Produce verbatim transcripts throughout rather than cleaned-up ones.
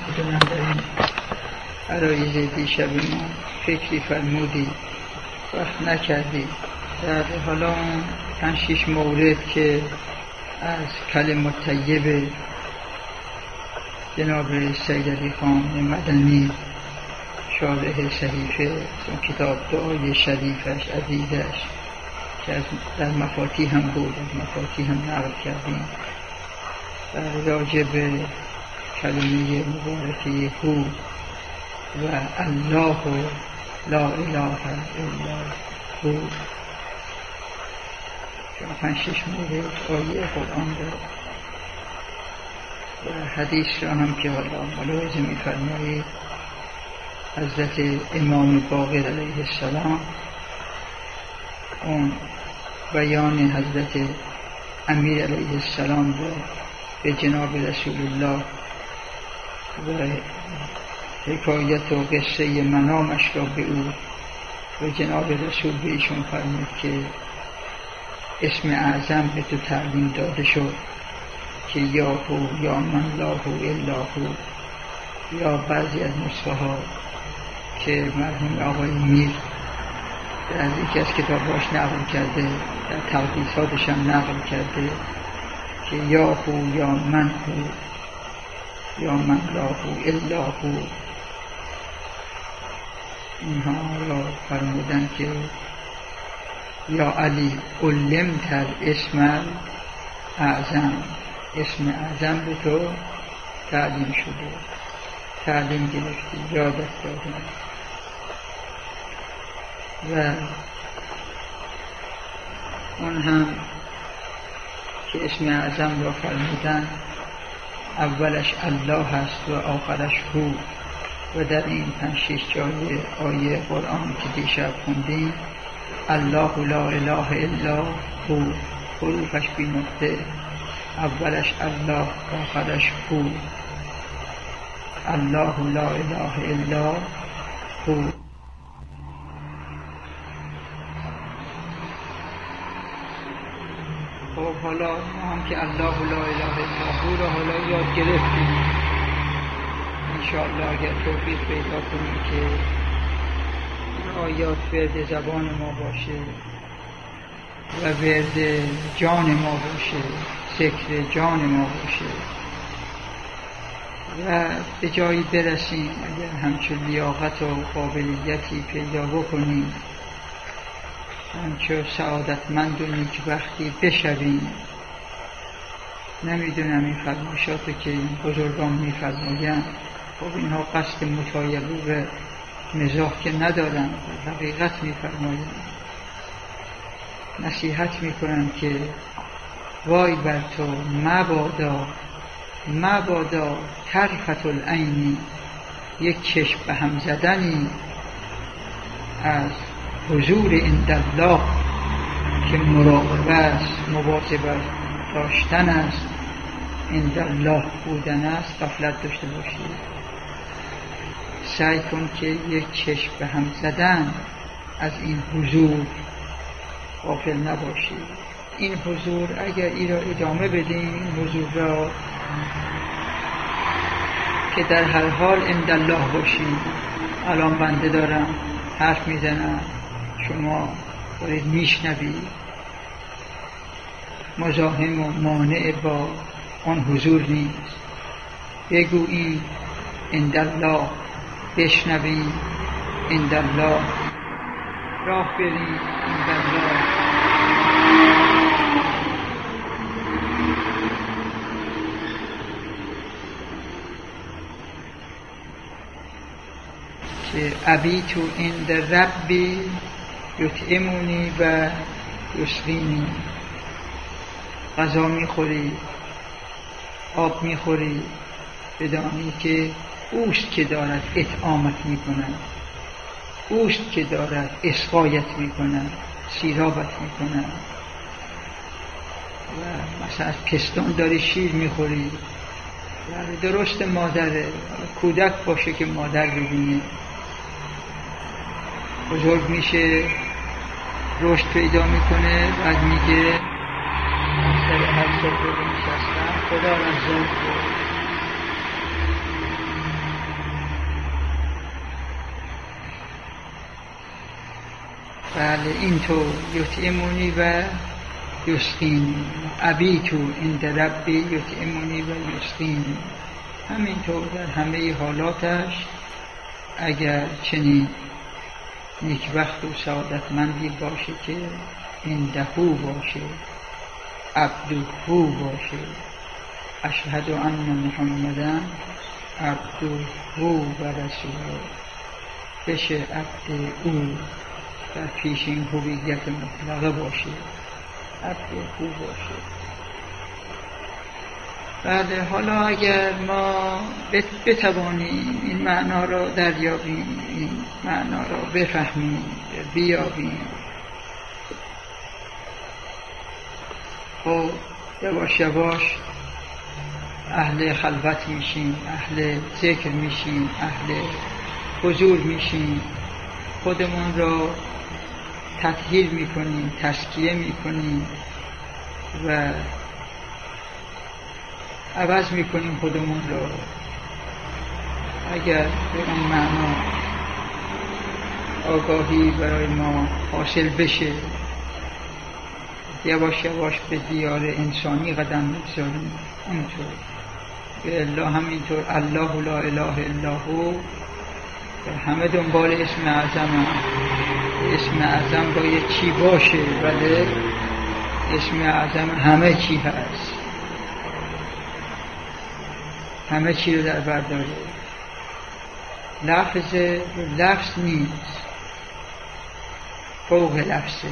بدونم در این عرایض دیشب ما فکری فرمودی وقت نکردی در حالا اون پنج شیش مورد که از کلمات طیبه جناب سید علی خان مدنی شارح صحیفه کتاب دعای شریفش عزیزش که از در مفاتیح هم بود، از مفاتیح هم نقل کردیم در راجع به کلمه مبارکه هو و الله لا اله الا هو پنج شش مورد آیه قرآن را و حدیث را هم که حالا ملاحظه می‌فرمایید حضرت امام باقر علیه السلام اون بیان حضرت امیر علیه السلام را به جناب رسول الله و حکایت و قصه منامش را به او و جناب رسول به ایشون فرمود که اسم اعظم به تو تعلیم داده شد که یا هو یا من لا هو الا هو، یا بعضی از نسخه ها که مرحوم آقای میر در یکی از کتاباش نقل کرده، در تقدیساتش هم نقل کرده که یا هو یا من هو یا من لا هو الا هو. اینها را فرمودن که یا علی علمت الاسم اعظم، اسم اعظم به تو تعلیم شده، تعلیم گرفتی، یادت دادن. و اون هم که اسم اعظم را فرمودن اولش الله هست و آخرش هو و در این پنج شش جای آیه قرآن که دیشب خوندیم الله لا اله الا هو حروفش بی نقطه، اولش الله آخرش هو، الله لا اله الا هو. خب حالا ما هم که الله لا اله الا هو را حالا یاد گرفتیم، انشاءالله اگر توفیق پیدا کنیم که آیات ورد زبان ما باشه و ورد جان ما باشه، ذکر جان ما باشه و به جایی برسیم اگر همچون لیاقت و قابلیتی پیدا بکنیم، همچون سعادتمند و نیکبختی بشویم. نمیدونم این فرمایشاتو که این بزرگان میفرمایند، خب اینها قصد مطایبه و مزاح که ندارن، حقیقت میفرمایند، نصیحت میکنن که وای بر تو مبادا مبادا طرفت العینی، یک چشم به هم زدنی از حضور عندالله که مراقبه است، مواظبت داشتن است، عندالله بودن است، غفلت داشته باشید. سعی کن که یک چشم به هم زدن از این حضور غافل نباشید. این حضور اگر ای را ادامه بدیم، این حضور را که در هر حال عندالله باشید. الان بنده دارم حرف میزنم، شما دارید میشنوید، مزاحم و مانع با آن حضور نیست. بگویید عندالله، بشنوید عندالله، راه برید عندالله. که ابیتو عند ربی یطعمنی و یسقینی، غذا میخوری، آب میخوری، بدانی که اوست که دارد اطعامت میکند، اوست که دارد اسقایت میکند، سیرابت میکند. و مثلا از پستان داری شیر میخوری، درست مادره، کودک باشه که مادر ببینه، بزرگ میشه، رشد پیدا میکنه، بعد میگه از سر هر صبح رو نشستم خدا رزاق بود. بله اینطور یطعمونی و یسقینی، ابیتو عند ربی یطعمونی و یسقینی. همینطور در همه حالاتش اگر چنین نیکبخت و سعادتمندی باشه که اندهو باشه، عبدهو باشه، اشهد ان محمدن عبدهو و رسوله، بشه عبد او در پیش این هویت مطلقه باشه، عبد او باشه. بله، حالا اگر ما بتوانیم این معنا را دریابیم، این معنا را بفهمیم، بیابیم، خب یواش یواش اهل خلوت میشیم، اهل ذکر میشیم، اهل حضور میشیم، خودمون را تطهیر میکنیم، تزکیه میکنیم و عوض میکنیم خودمون را. اگر به اون معنا آگاهی برای ما حاصل بشه، یواش یواش به دیار انسانی قدم بگذاریم. اونطور به الله همینطور، الله لا اله الا هو، همه دنبال اسم اعظم هم. اسم اعظم باید چی باشه؟ بله، اسم اعظم همه چی هست، همه چی رو در بر داره. لفظ لفظ نیست، فوق لفظه.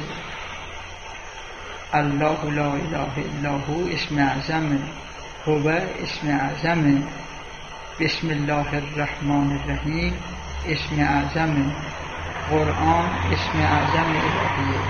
الله لا اله الا هو اسم اعظمه، هو اسم اعظمه، بسم الله الرحمن الرحیم اسم اعظمه، قرآن اسم اعظم الهیه.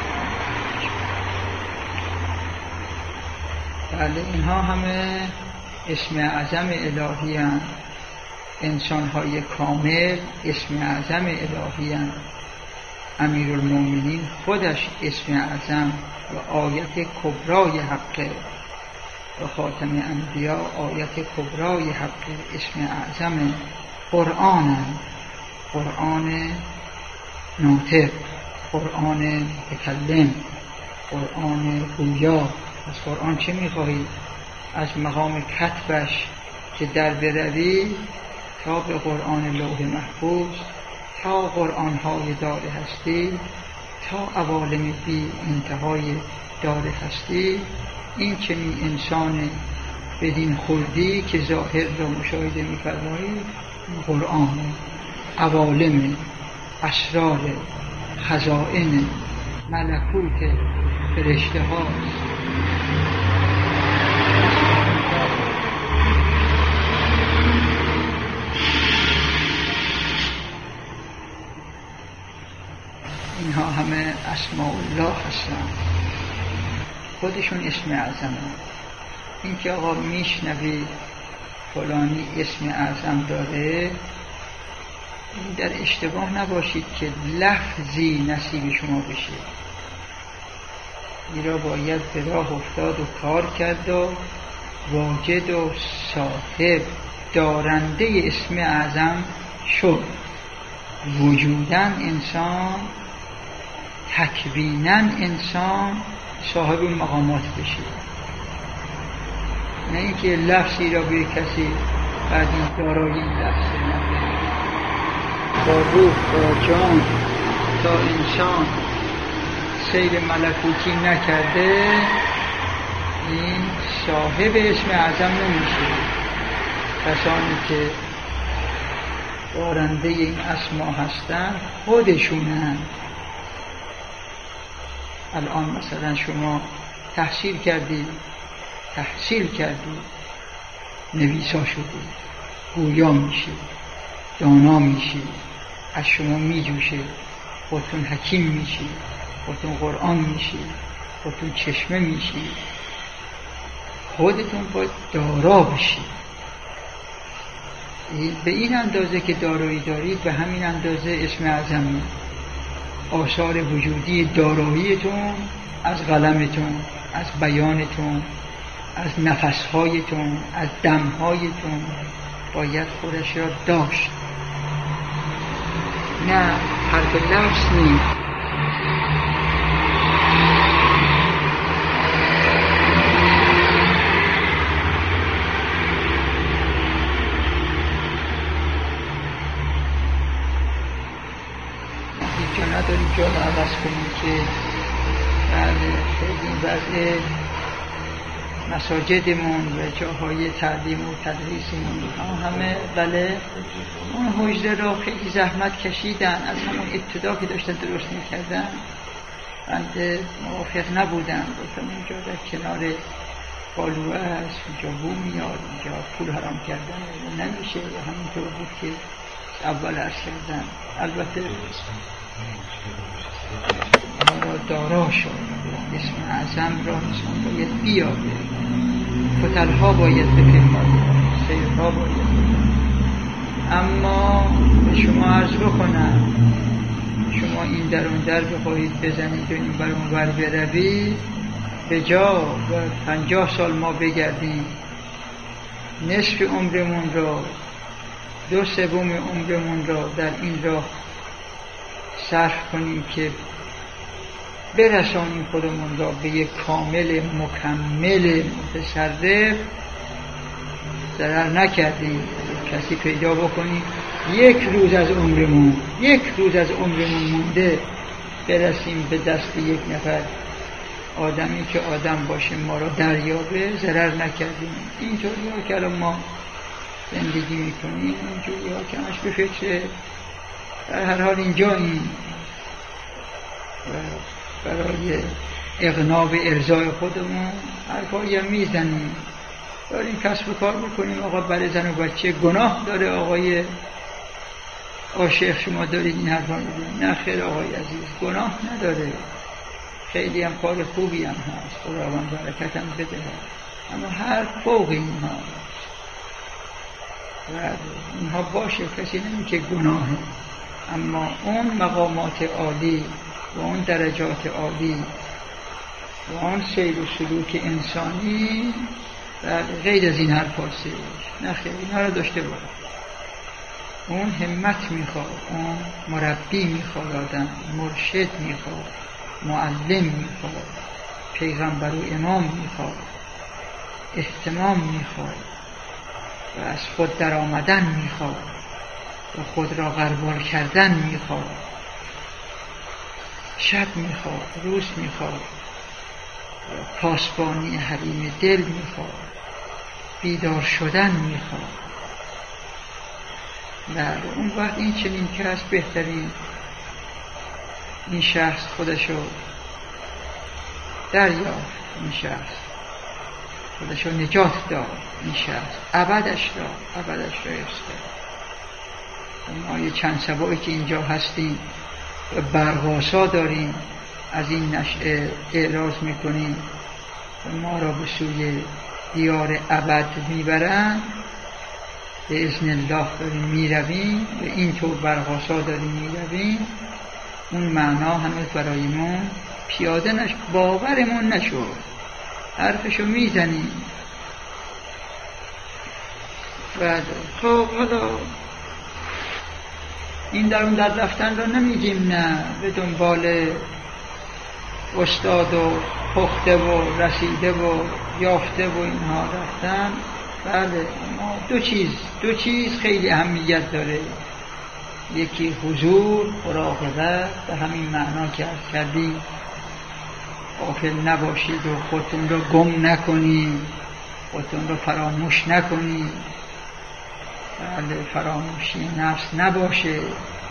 بله، اینها همه اسم اعظم الهی هستند. انسان‌های کامل اسم اعظم الهی هستند. امیرالمومنین خودش اسم اعظم و آیت کبرای حقه، و خاتم انبیا آیت کبرای حقه، اسم اعظم قرآن هست. قرآن ناطق، قرآن متکلم، قرآن گویا. از قرآن چه می‌خواهید؟ از مقام کتبش که در بروی تا به قرآن لوح محفوظ، تا قرآن‌های دار هستی، تا عوالم بی انتهای دار هستی، این چنین انسان بدین خردی که ظاهر را مشاهده می‌فرمایید، قرآن عوالم، اسرار، خزائن، ملکوت فرشته هاست. اینها همه اسماء الله هستند، خودشون اسم اعظم. این که آقا میشنوی فلانی اسم اعظم داره، در اشتباه نباشید که لفظی نصیب شما بشه. این را باید به راه افتاد و کار کرد و واجد و صاحب دارنده اسم اعظم شد. وجودن انسان، تکویناً انسان صاحب مقامات بشه، نه اینکه لفظی را به کسی بعد این دارایی لفظ نده. با روح با جان تا انسان سیر ملکوتی نکرده، این صاحب اسم اعظم نمیشه. کسانی که دارنده این اسما هستن خودشونن. الان مثلا شما تحصیل کردید، تحصیل کردید، نویسا شدید، گویا میشید، دانا میشید، از شما میجوشه، خودتون حکیم میشید، خودتون قرآن میشید، خودتون چشمه میشید. خودتون باید دارا بشید. به این اندازه که دارایی دارید، به همین اندازه اسم اعظم. آثار وجودی داراییتون از قلمتون، از بیانتون، از نفسهایتون، از دمهایتون باید خودش را داشت. نه حرف لفظ نیست، نداری جا رو عوض کنیم که بله خیلی این وضع مساجدمون و جاهای تعلیم و تدریسمون همه بله اون حجره را خیلی زحمت کشیدن، از همون ابتدا که داشتن درست میکردن بنده موافق نبودم، گفتم اینجا در کنار بالوه هست، اینجا بو میاد، اینجا پول حرام کردن نمیشه و همینطور بود که اول عرض کردن. البته ما را دارا شد، اسم اعظم را انسان باید بیابه، فتلها باید بپیماده، سیرها باید بپیماده. اما به شما عرض بکنم شما این در اون در بخواهید بزنید و این بر اون ور بروید، به جا و پنجاه سال ما بگردیم نصف عمرمون را، دو سوم عمرمون را در این راه صرف کنیم که برسانیم خودمون را به یک کامل مکمل متصرف، ضرر نکردیم. کسی پیدا بکنیم یک روز از عمرمون یک روز از عمرمون مونده برسیم به دست یک نفر آدمی که آدم باشه ما را دریابه، ضرر نکردیم. اینطوری ها که ما زندگی میکنیم، اینجوری ها که همش به فکر در هر حال اینجا این برای اغنا به ارضای خودمون حرفایی هم میزنیم، داریم کسب و کار میکنیم. آقا برای زن و بچه گناه داره آقای عاشق شما دارید این حرفا میزنید؟ نه خیر آقای عزیز، گناه نداره، خیلی هم کار خوبی هم هست، خداوند برکت هم بده، اما هر فوق اینها و اینها باشه، کسی نمیگه گناهه، اما اون مقامات عالی و اون درجات عالی و اون سیر و سلوک انسانی و غیر از این هر پاسه نه خیلی اینها رو داشته باید. اون همت میخواد، اون مربی میخواد، آدم مرشد میخواد، معلم میخواد، پیغمبر و امام میخواد، اهتمام میخواد و از خود در آمدن میخواد و خود را غربال کردن میخواد، شب میخواد، روز میخواد، پاسبانی حریم دل میخواد، بیدار شدن میخواد. و اون وقت این چنین کس بهترین این شخص خودشو دریافت، این شخص خودشو نجات داد، این شخص ابدش داد، ابدش را حفظ کرد. ما یه چند سبایی که اینجا هستیم و برقاسا داریم از این نشأه اعراض میکنیم و ما را به سوی دیار ابد میبرن، به اذن الله داریم میرویم و اینطور برقاسا داریم میرویم. اون معنا هنوز برای ما پیاده نشد، باورمون نشد، حرفشو میزنیم. و خب حالا این در اون در رفتن را نمیگیم نه، به دنبال استاد و پخته و رسیده و یافته و اینها رفتن. بله، اما دو چیز دو چیز خیلی اهمیت داره، یکی حضور، مراقبت، به همین معنا که عرض کردیم غافل نباشید و خودتون را گم نکنید، خودتون را فراموش نکنید. بله، فراموشی نفس نباشه،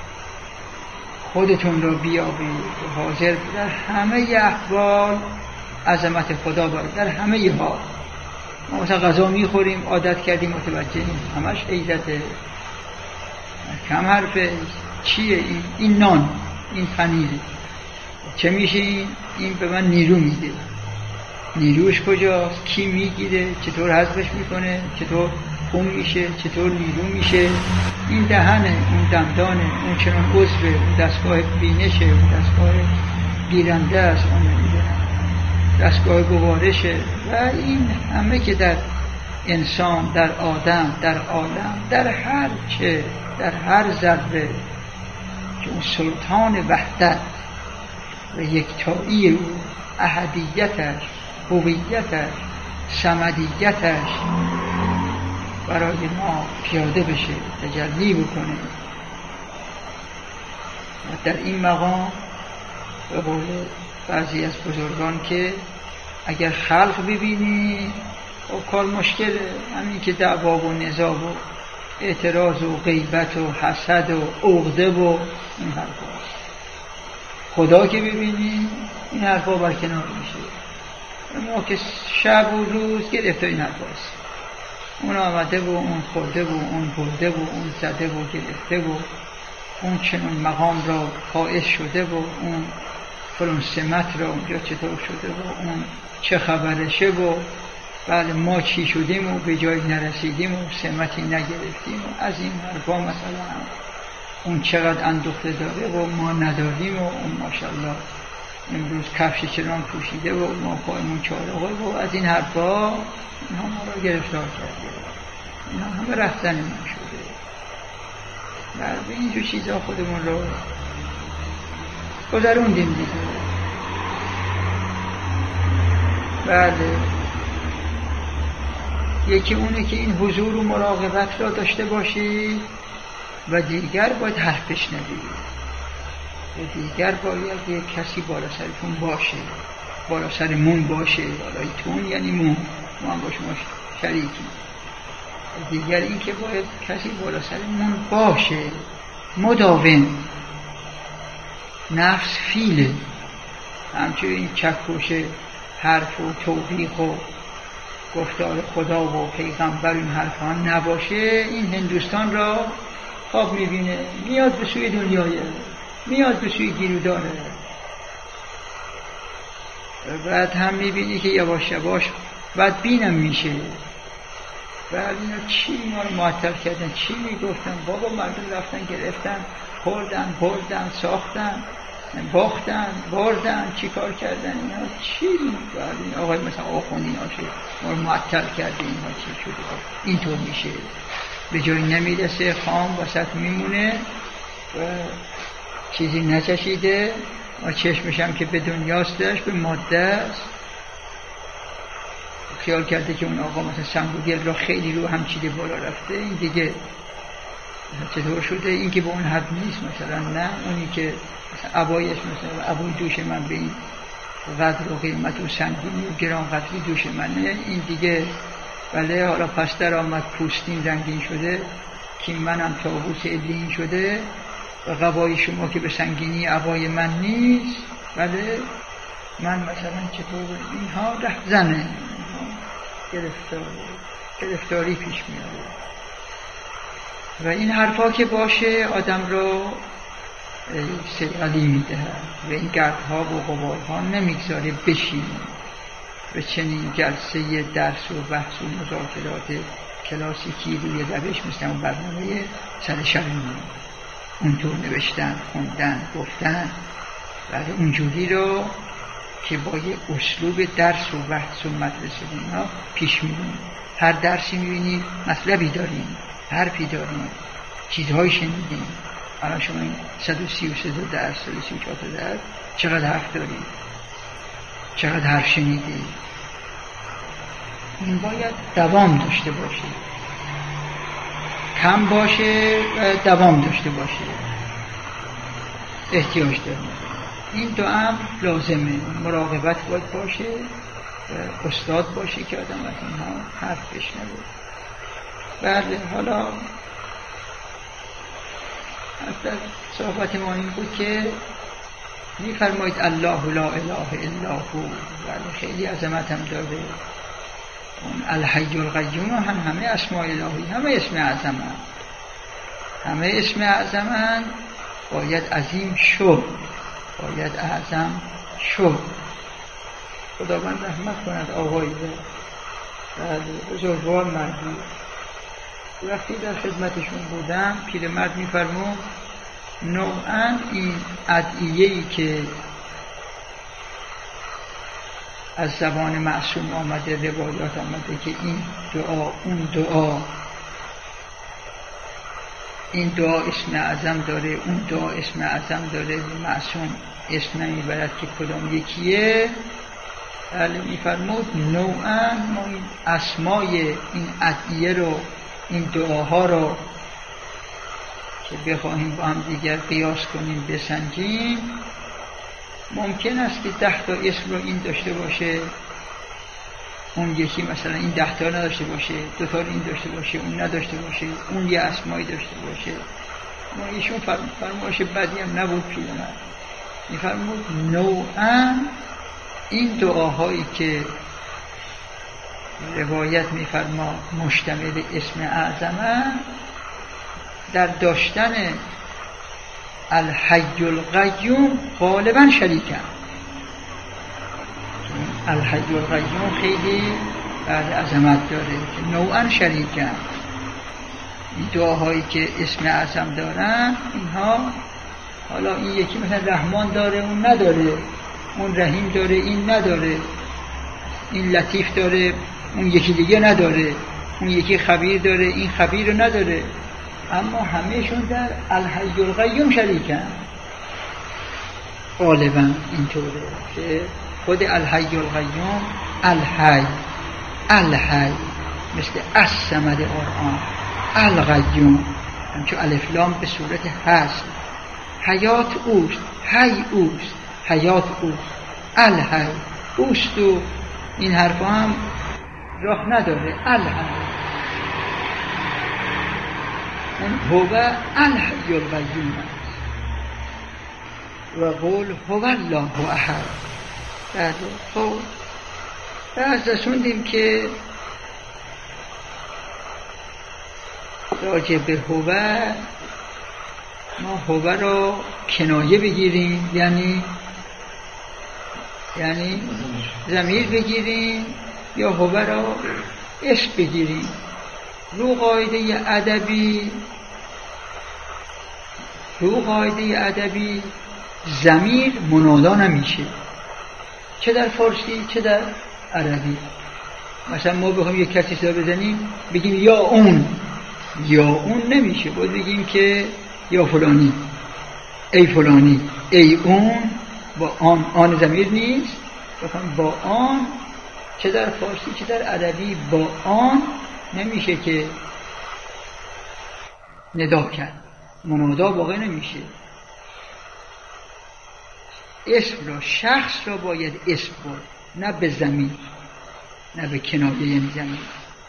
خودتون را بیابید و حاضر در همه احوال عظمت خدا باید، در همه حال. ما مثلا غذا میخوریم عادت کردیم متوجه نیم، همش عیدته، کم حرفه، چیه این؟ این نان، این پنیره، چه میشه این؟ این به من نیرو میده. نیروش کجاست؟ کی میگیره؟ چطور هضمش میکنه؟ چطور خون میشه؟ چطور نیرو میشه؟ این دهنه، اون دندانه، اون چنان عضوه، اون دستگاه بینشه، اون دستگاه گیرنده است، اون دستگاه گوارشه. و این همه که در انسان، در آدم، در عالم، در هر چه، در هر ذره که اون سلطان وحدت و یکتایی او، احدیتش، هویتش، صمدیتش برای ما پیاده بشه، تجلی بکنه. و در این مقام به قول بعضی از بزرگان که اگر خلق ببینی و کار مشکله، همین که دعوا و نزاع و اعتراض و غیبت و حسد و عقده و این حرفا. خدا که ببینی این حرفا برکنار میشه. ما که شب و روز گرفته این حرفاست، اون آمده و اون خورده و اون برده و اون زده و گرفته و اون چنون مقام را قائل شده و اون فلان سمت را اونجا چطور شده و اون چه خبرشه و بله ما چی شدیم و به جای نرسیدیم و سمتی نگرفتیم و از این حرفا. مثلا اون چقدر اندوخته داره و ما نداریم و اون ماشاءالله امروز کفش چنان پوشیده و ما پایمون چارقه و از این حرفا. اینها ما را گرفتار کرده، اینها همه رفتن ما شده. بله به اینجور چیزها خودمون رو گذروندیم دیگه. بله یکی اونه که این حضور و مراقبت را داشته باشی و دیگر باید حرف بشنوی و دیگر باید یک کسی بالا سرتون باشه، بالا سرمون باشه. بالای تون یعنی مون، ما هم با شما شریکی. دیگر این که باید کسی بالا سرمون باشه مداوم. نفس فیله، همچنین چکش حرف و توبیخ و گفتار خدا و پیغمبر این حرف ها نباشه، این هندوستان را خواب میبینه، میاد به سوی دنیای، میاد به سوی گیروداره. بعد هم میبینی که یواش یواش بعد بینم میشه. بعد اینا چی ما رو معطل کردن، چی میگفتن؟ بابا مردم رفتن گرفتن خوردن بردن ساختن باختن بردن چی کار کردن، اینا چی میگفتن؟ آقای مثلا آخوند اینا شد ما رو معطل کرده، اینا چی شده؟ اینطور میشه، به جایی نمیرسه، خام وسط میمونه و چیزی نچشیده و چشمشم که به دنیاست داشت، به ماده است. خیال کرده که اون آقا مثلا سنگ و گل را خیلی رو هم چیده بالا رفته، این دیگه چطور شده؟ این که به اون حد نیست مثلا، نه اونی که مثلا عبایش مثلا عبای دوش من به این قدر و قیمت و سنگینی و گران قدری دوش منه، این دیگه بله حالا پس در آمد پوستین رنگین شده که منم طاووس علین شده و قبای شما که به سنگینی عبای من نیست. بله من مثلا چطور اینها رهزنه، گرفتار گرفتاری پیش میاره. و این حرفا که باشه آدم رو سرعلی میده و این گردها و غبارها نمیگذاره بشینه به چنین جلسه درس و بحث و مذاکرات کلاسیکی روی روش مثل اون برنامه سر شرمون اونطور نوشتن، خوندن، گفتن. بعد اونجوری رو که با یه اسلوب درس و بحث و مدرسه اینا پیش میبینیم. هر درسی میبینیم مطلبی داریم، حرفی داریم، چیزهایی شنیدیم. الان شما این صد و سی و سه درس، صد و سی و چهار درس، چقدر حرف داریم، چقدر حرف شنیدیم. این باید دوام داشته باشه، کم باشه و دوام داشته باشه، احتیاج داریم. این دو امر لازمه، مراقبت باید باشه و استاد باشه که آدم از اینها حرف بشنوه. بله حالا اصلا صحبت ما این بود که می‌فرمایید الله لا اله الا هو، بله خیلی عظمت هم داره. اون الحی القیوم هم همه اسماء الهی، همه اسم اعظم هم. همه اسم اعظم هم باید عظیم شد، باید اعظم شد. خداوند رحمت کند آقایی و بزرگوار مردی. وقتی در خدمتشون بودم پیرمرد می‌فرمود نوعاً این ادعیه‌ای که از زبان معصوم آمده، روایات آمده که این دعا اون دعا این دعا اسم اعظم داره، اون دعا اسم اعظم داره، معصوم اسم نمیبرد که کدام یکیه. بله میفرمود نوعا ما این اسمای این ادعیه رو، این دعاها رو که بخواهیم با هم دیگر قیاس کنیم بسنجیم، ممکن است که ده تا اسم رو این داشته باشه، اون یکی مثلا این ده تا نداشته باشه، دو تا این داشته باشه، اون نداشته باشه، اون یه اسمایی داشته باشه. ما ایشون فرمایش بدی هم نبود پیرمرد، میفرمود نوعا این دعاهایی که روایت میفرما مشتمل اسم اعظمه در داشتن الحی القیوم غالبا شریکن. الحی القیوم خیلی بعد عظمت داره که نوعا شریکن. این دعاهایی که اسم اعظم دارن اینها، حالا این یکی مثلا رحمان داره اون نداره، اون رحیم داره این نداره، این لطیف داره اون یکی دیگه نداره، اون یکی خبیر داره این خبیر رو نداره، اما همهشون در الحی القیوم شریکن. غالبا اینطوره که خود الحی القیوم الحی الحی مثل الصمد قرآن، القیوم همچون الف لام به صورت حذف، حیات اوست، حی اوست، حیات اوست، الحی اوست و این حرفا هم راه نداره. الحی اون هو الحی القیوم و قول هو الله احد. بعد خب بعد رسوندیم که راجع به هو ما هو رو کنایه بگیریم، یعنی یعنی ضمیر بگیریم، یا هو رو اسم بگیریم. رو قاعده ادبی رو قاعده ادبی ضمیر منادا نمیشه، چه در فارسی چه در عربی. مثلا ما بخوایم یک کسی صدا بزنیم بگیم یا اون، یا اون نمیشه، باید بگیم که یا فلانی، ای فلانی، ای اون. با آن آن ضمیر نیست، بخوایم با آن، چه در فارسی چه در عربی با آن نمیشه که ندا کرد، منادا واقع نمیشه. اسم را، شخص را باید اسم برد، نه به ضمیر، نه به کنایه یعنی ضمیر.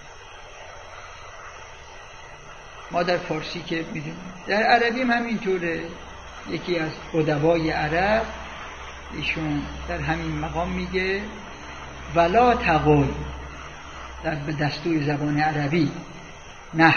ما در فارسی که میدونیم، در عربی هم همینطوره. یکی از ادبای عرب ایشون در همین مقام میگه ولا تقل، در به دستور زبان عربی نه،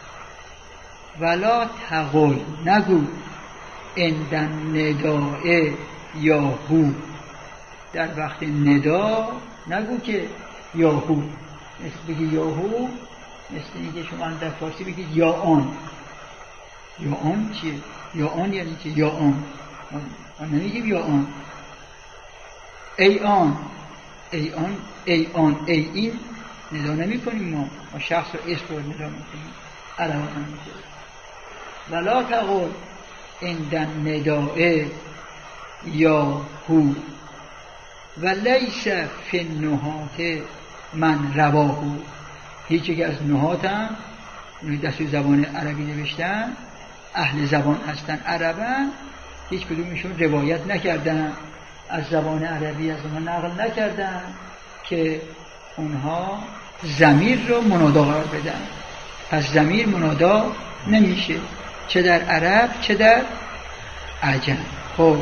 ولا تقل نگو اندن ندائه یاهو، در وقت ندا نگو که یاهو، مثل بگی یاهو مثل اینکه شما در فارسی بگید یا آن. یا آن چیه؟ یا آن یعنی چه؟ یا آن ما نمیگیم یا آن. ای آن، ای آن، ای آن، ای این ندا نمی کنیم. ما ما شخص رو اسم رو ندا می کنیم. عربا نمیشه. ولا تقل اندن ندائه یا هو و لیس فی النحات من رواهو. هیچ یک از نحات هم دستور زبان عربی نوشتن، اهل زبان هستن، عربن، هیچ کدومشون روایت نکردن از زبان عربی، از اونها نقل نکردن که اونها ضمیر رو منادا قرار بدن. پس ضمیر منادا نمیشه، چه در عرب چه در عجم. خب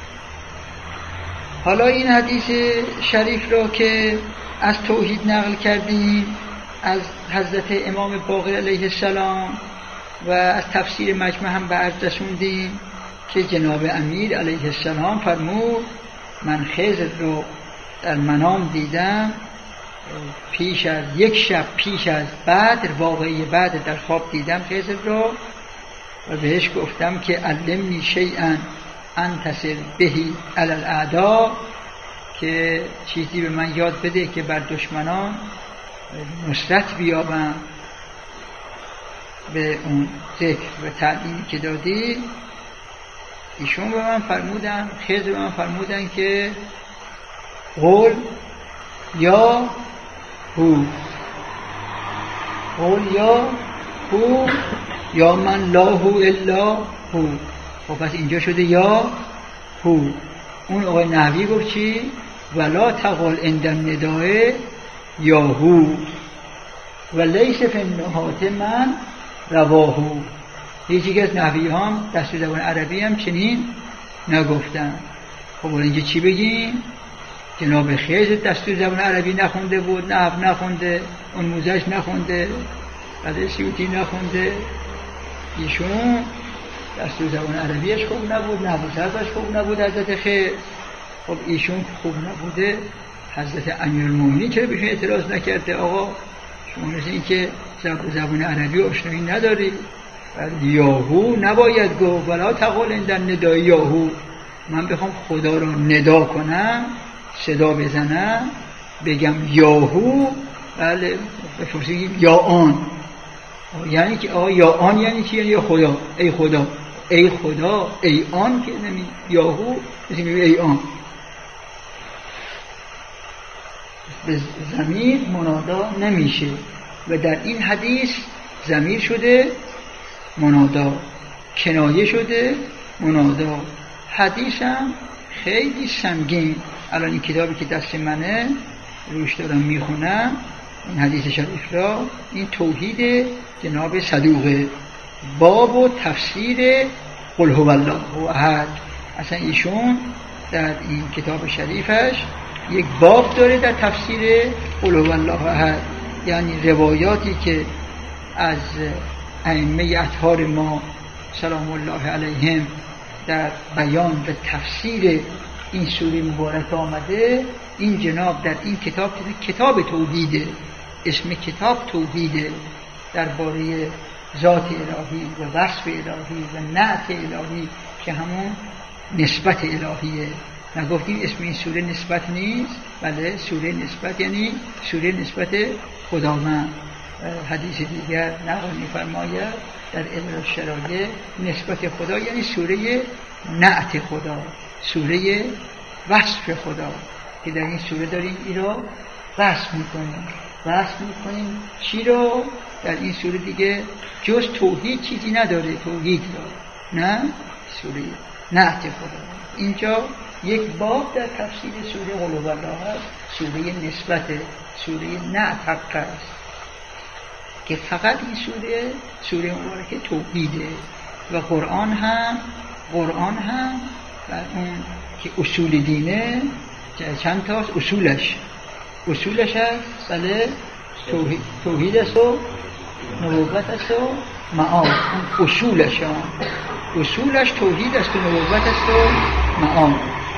حالا این حدیث شریف رو که از توحید نقل کردیم از حضرت امام باقر علیه السلام و از تفسیر مجمع هم به عرض رسوندیم که جناب امیر علیه السلام فرمود من خضر رو در منام دیدم پیش از یک شب پیش از بدر، واقعی بدر در خواب دیدم خضر رو و بهش گفتم که علمنی شیئا انتصر بهی علی الاعداء، که چیزی به من یاد بده که بر دشمنان نصرت بیابم. به اون ذکر و تعلیمی که دادی، ایشون به من فرمودن، خضر به من فرمودن که قول یا هو، قول یا هو یا من لا هو الا هو. خب پس اینجا شده یا هو. اون آقای نحوی گفت چی؟ ولا تقل عند النداء یا هو و لیس فی النهات من رواهو. یکی از نحوی هم دستور زبان عربی هم چنین نگفتن. خب اینجا چی بگیم؟ جناب خضر دستور زبان عربی نخونده بود، نحو نخونده، اون موزش نخونده، بعد سیوطی نخونده، ایشون دستور زبان عربیش خوب نبود، نحو صرفش خوب نبود. حضرت خضر خب ایشون خوب نبوده، حضرت امیرالمومنین چرا بهشون اعتراض نکرده؟ آقا شما مثل این که زبان عربی آشنایی نداری، یاهو نباید گفت ولا تقل عند النداء یاهو. من بخوام خدا رو ندا کنم، صدا بزنم، بگم یاهو، بله بفرسیم یا آن، یعنی که آقا یا آن یعنی چی؟ یعنی خدا، ای خدا، ای خدا، ای آن که نمی یاهو مثل ای آن. به ضمیر منادا نمیشه و در این حدیث ضمیر شده منادا، کنایه شده منادا. حدیثم خیلی سنگین. الان این کتابی که دست منه روش دارم میخونم، این حدیث شریف را، این توحید جناب صدوقه، باب و تفسیر قل هو الله احد. اصلا ایشون در این کتاب شریفش یک باب داره در تفسیر قل هو الله احد، یعنی روایاتی که از ائمه اطهار ما سلام الله علیهم در بیان و تفسیر این سوره مبارک آمده. این جناب در این کتاب کتاب توحیده، اسم کتاب توحیده، درباره ذات الهی و وصف الهی و نعت الهی که همون نسبت الهیه. نگفتیم اسم این سوره نسبت نیست؟ بله، سوره نسبت یعنی سوره نسبت خداوند. حدیث دیگر نقل می‌فرماید در علم الشرایع نسبت خدا یعنی سوره نعت خدا، سوره وصف خدا، که در این سوره داریم این را وصف میکنیم. وصف میکنیم چی رو؟ در این سوره دیگه جز توحید چیزی نداره، توحید را، نه سوره نعت خدا. اینجا یک باب در تفسیر سوره قل هو الله است، سوره نسبت، سوره نعت حق است، که فقط این سوره سوره مبارکه توحیده. و قرآن هم قرآن هم و اون که اصول دینه چند تاست؟ اصولش اصولش هست بله توحید, توحید است و نبوت است و معاد. اون اصولش هم اصولش توحید است و نبوت است و معاد.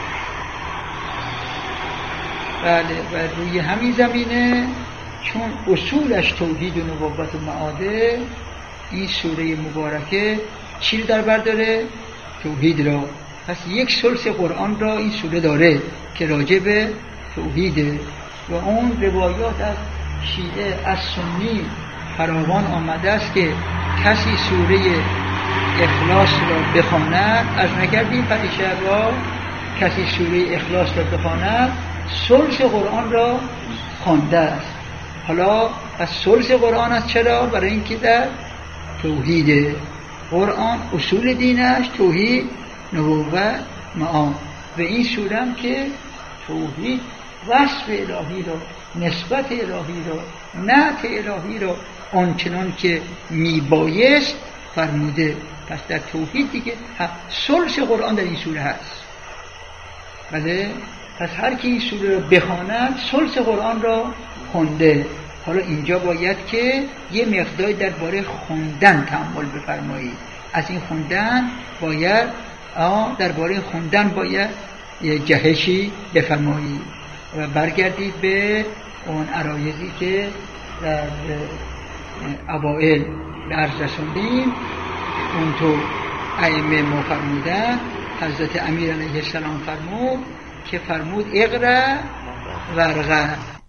بله، و روی همین زمینه چون اصولش توحید و نبوت و معاده، این سوره مبارکه چی رو در بر داره؟ توحید را. پس یک ثلث قرآن را این سوره داره که راجع به توحیده. و اون روایات از شیعه از سنی فراوان آمده است که کسی سوره اخلاص را بخواند، از نکردیم پریشب را، کسی سوره اخلاص را بخواند ثلث قرآن را خوانده است. حالا از ثلث قرآن است. چرا؟ برای اینکه در توحیده. قرآن اصول دینش توحید، نبوت، معاد. و این سوره هم که توحید، وصف الهی را، نسبت الهی را، نعت الهی را آنچنان که میبایست فرموده. پس در توحید دیگه ثلث قرآن در این سوره هست. بله، پس هر کی این سوره را بخواند ثلث قرآن را خونده. حالا اینجا باید که یه مقداری درباره خوندن تأمل بفرمایید. از این خوندن باید درباره خوندن باید یه جهشی بفرمایید و برگردید به اون عرایضی که در اوائل به عرض رسوندیم. اونطور ائمه ما فرمودن، حضرت امیر علیه السلام فرمود که فرمود اقرأ ورقه،